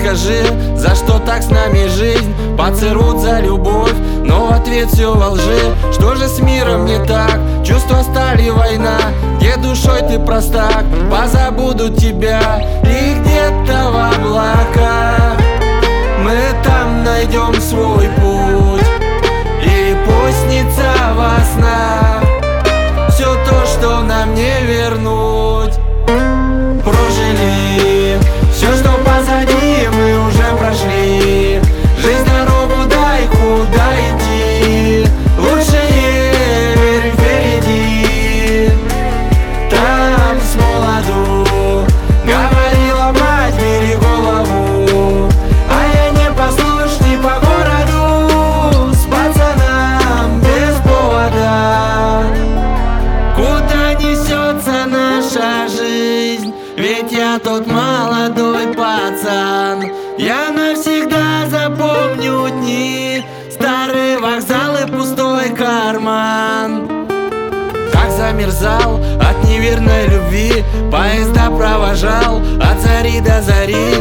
скажи, за что так с нами жизнь? Поцелуют за любовь, но в ответ все во лжи. Что же с миром не так? Чувства стали война, где душой ты простак. Позабудут тебя и где-то в облаках мы там найдем свой путь. И пусть снится во снах все то, что нам не вернуть. Прожили все, что позади, мы уже прошли. Жизнь дорогу дай, куда идти. Лучше верь впереди. Там с молоду говорила мать, бери голову. А я непослушный по городу, с пацаном без повода. Куда несется наша жизнь? Ведь я тот молодой пацан. Я навсегда запомню дни, старый вокзал и пустой карман. Как замерзал от неверной любви, поезда провожал от зари до зари.